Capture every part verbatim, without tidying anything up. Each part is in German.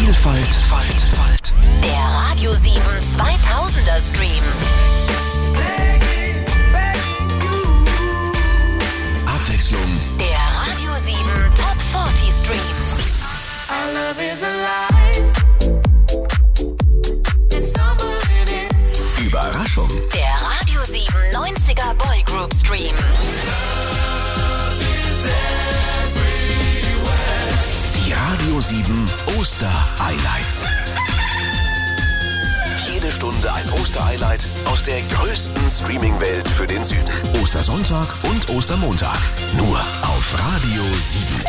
Vielfalt, Vielfalt. Der Radio sieben zweitausender Stream. Abwechslung. Der Radio sieben Top vierzig Stream. Our love is alive. There's someone in it. Überraschung. Der Radio sieben neunziger Boygroup Stream. Die Radio sieben Oster-Highlights. Jede Stunde ein Oster-Highlight aus der größten Streaming-Welt für den Süden. Ostersonntag und Ostermontag. Nur auf Radio sieben.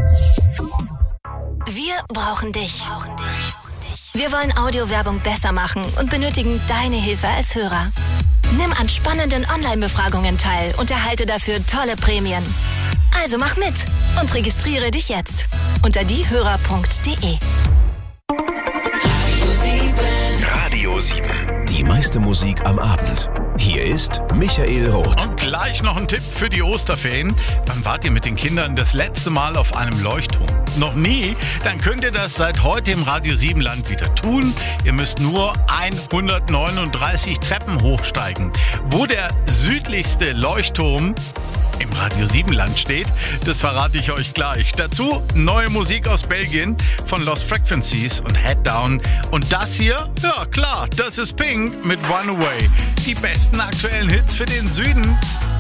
Wir brauchen dich. Wir wollen Audiowerbung besser machen und benötigen deine Hilfe als Hörer. Nimm an spannenden Online-Befragungen teil und erhalte dafür tolle Prämien. Also mach mit und registriere dich jetzt unter diehörer punkt de. Radio sieben. Die meiste Musik am Abend. Hier ist Michael Roth. Und gleich noch ein Tipp für die Osterferien. Wann wart ihr mit den Kindern das letzte Mal auf einem Leuchtturm? Noch nie? Dann könnt ihr das seit heute im Radio sieben Land wieder tun. Ihr müsst nur hundertneununddreißig Treppen hochsteigen. Wo der südlichste Leuchtturm im Radio sieben Land steht, das verrate ich euch gleich. Dazu neue Musik aus Belgien von Lost Frequencies und Head Down. Und das hier, ja klar, das ist Pink mit Runaway. Die besten aktuellen Hits für den Süden.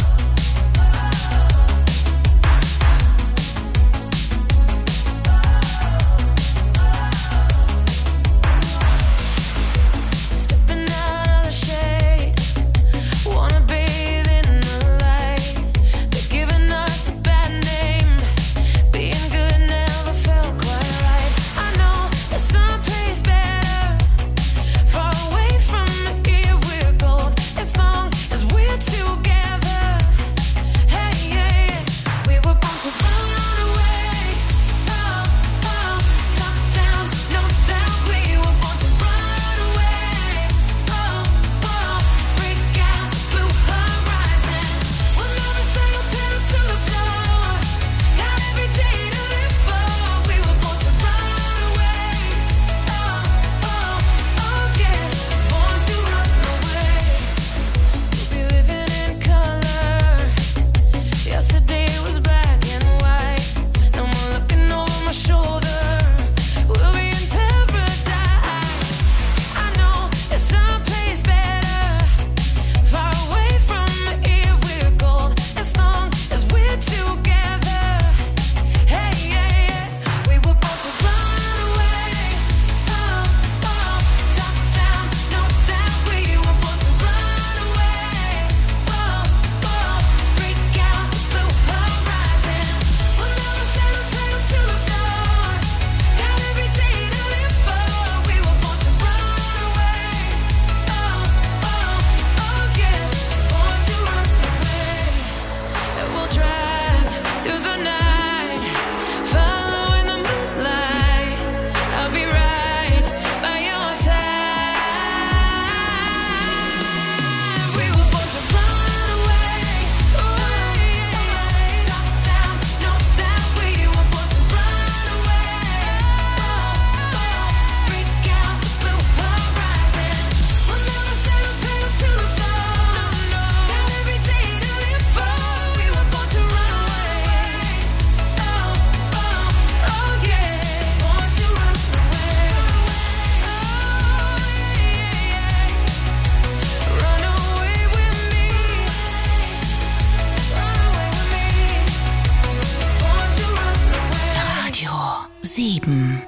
sieben.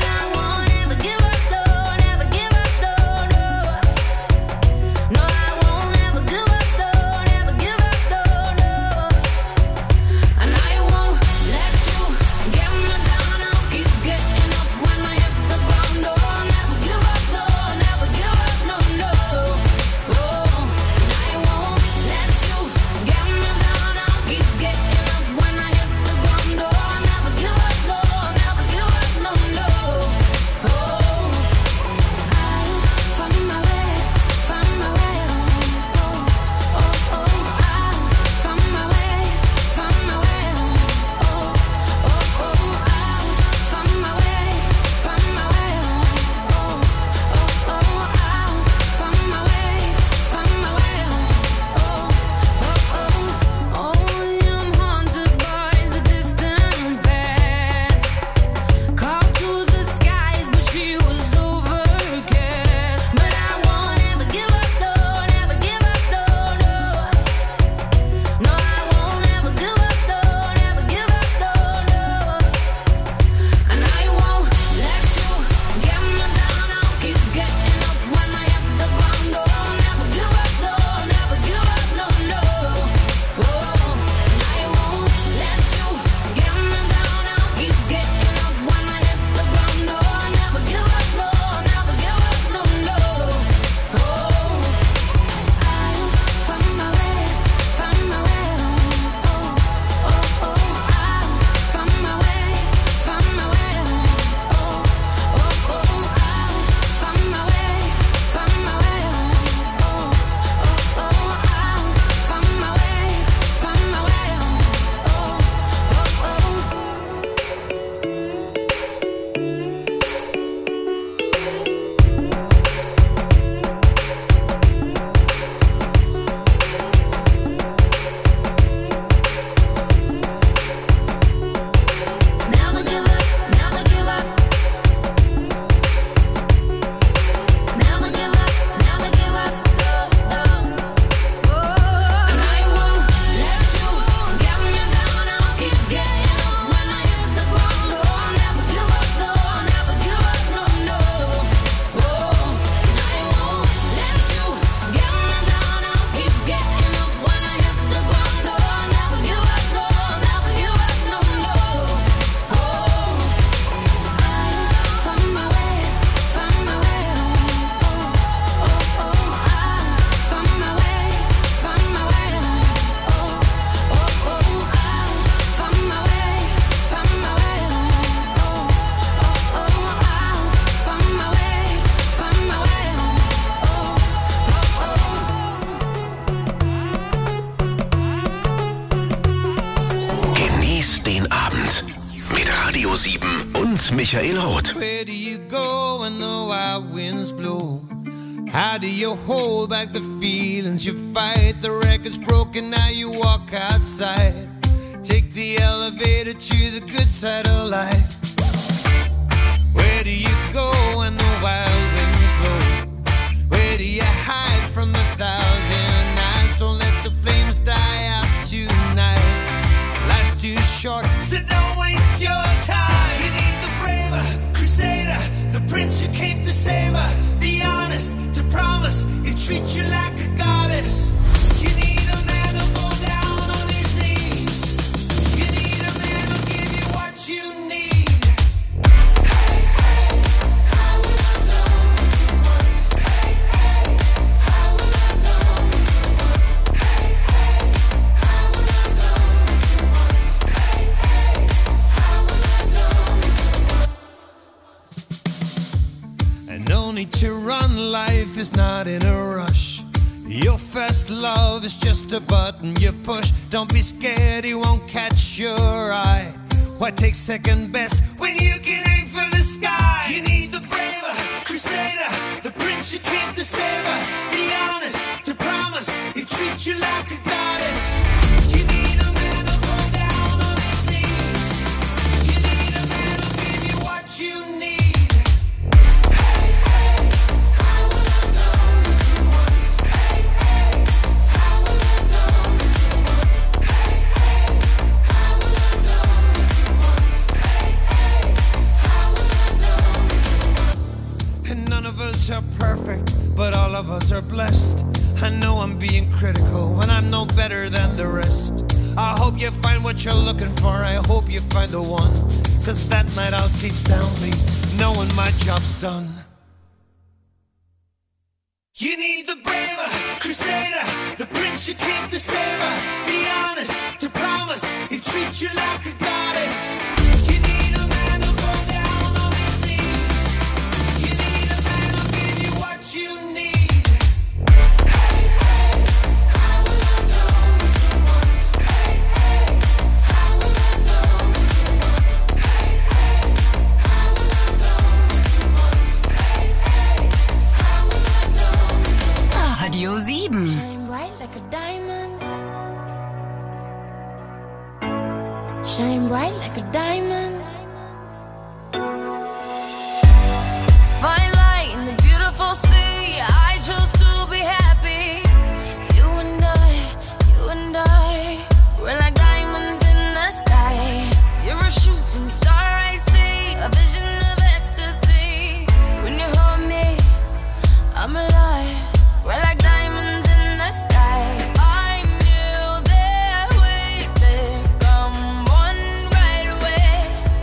No, I won't. mit Michael Roth. Where do you go when the wild winds blow? How do you hold back the feelings you fight? The record's broken, now you walk outside. Take the elevator to the good side of life. Where do you go when the wild winds blow? Where do you hide from the thousand eyes? Don't let the flames die out tonight. Life's too short, so don't waste your time. You need the braver crusader, the prince who came to save her, the honest to promise he'll treat you like a goddess. You need a man to go down on his knees. You need a man who'll give you what you need. Hey, hey, how will I know what you want? Hey, hey, how will I know what you want? Hey, hey, how will I know what you want? Hey, hey, how will I know what you want? And no need to run, life is not in a rush. Your first love is just a button you push. Don't be scared, he won't catch your eye. Why take second best when you can aim for the sky? You need the braver crusader, the prince who came to save her, the honest to promise he'll treat you like a goddess. You need a man to go down on his knees. You need a man who'll give you what you need. Hey, hey, how will I know what you want? Hey, hey, how will I know what you want? Hey, hey, how will I know what you want? Hey, hey, how will I know what you want? And none of us are perfect, but all of us are blessed. I know I'm being critical when I'm no better than the rest. I hope you find what you're looking for, I hope you find the one. Cause that night I'll sleep soundly, knowing my job's done. You need the braver crusader, the prince who came to save her, the honest to promise he'll treat you like a goddess. You need a man to go down on his knees. You need a man who'll give you what you need. Hey, hey, how will I know what you want? Hey, hey, how will I know what you want? Hey, hey, how will I know what you want? Hey, hey, how will I know what you want? Radio sieben. Shine bright like a diamond. Shine bright like a diamond. Fine light in the beautiful sea. I chose to be happy. You and I, you and I, we're like diamonds in the sky. You're a shooting star, I see, a vision of ecstasy. When you hold me, I'm alive. We're like diamonds in the sky. I knew that we'd become one right away.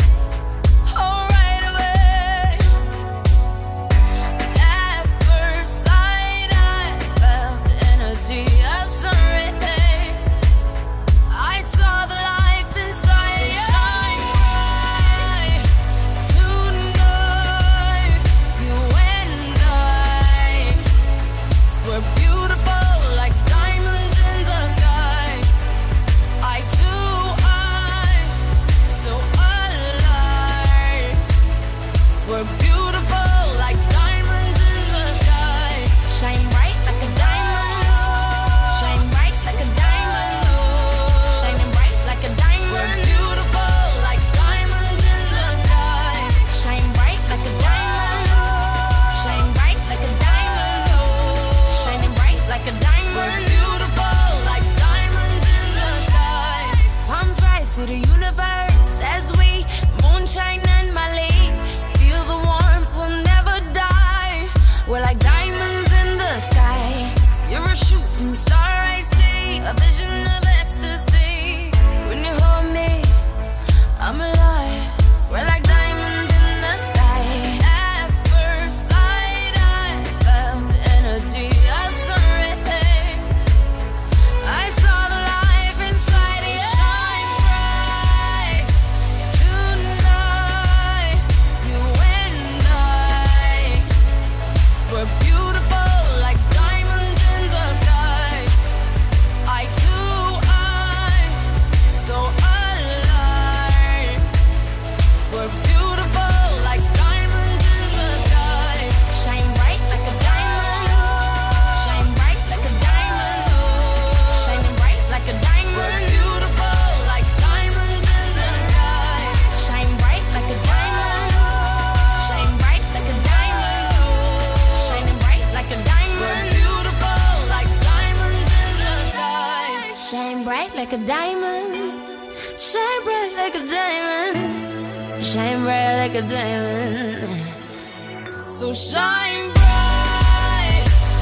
bright like a diamond. Shine bright like a diamond. Shine bright like a diamond. So shine bright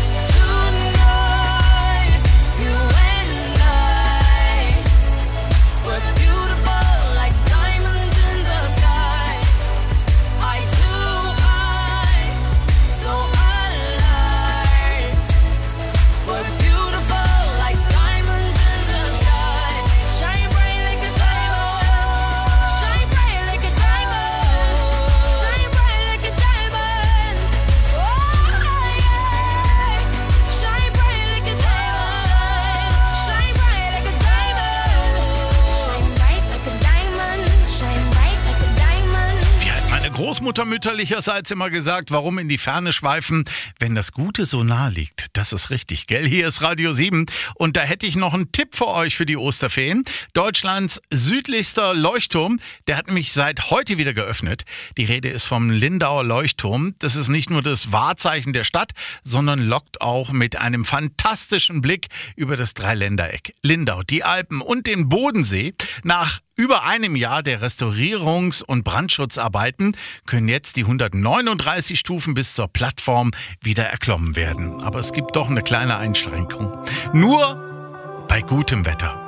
tonight. You and I. We're beautiful like diamonds in the sky. Eye to eye, so alive. We're beautiful like diamonds in the sky. Shine bright like a diamond. Shine bright like a diamond. Shine bright like a diamond. Oh yeah. Shine bright like a diamond. Shine bright like a diamond. Shine bright like a diamond. Shine bright like a diamond. Wie hat meine Großmutter mütterlicherseits immer gesagt, warum in die Ferne schweifen, wenn das Gute so nah liegt. Das ist richtig, gell? Hier ist Radio sieben und da hätte ich noch einen Tipp für euch für die Osterferien. Deutschlands südlichster Leuchtturm, der hat nämlich seit heute wieder geöffnet. Die Rede ist vom Lindauer Leuchtturm. Das ist nicht nur das Wahrzeichen der Stadt, sondern lockt auch mit einem fantastischen Blick über das Dreiländereck. Lindau, die Alpen und den Bodensee. Nach über einem Jahr der Restaurierungs- und Brandschutzarbeiten können jetzt die hundertneununddreißig Stufen bis zur Plattform wieder erklommen werden. Aber es gibt doch eine kleine Einschränkung. Nur bei gutem Wetter.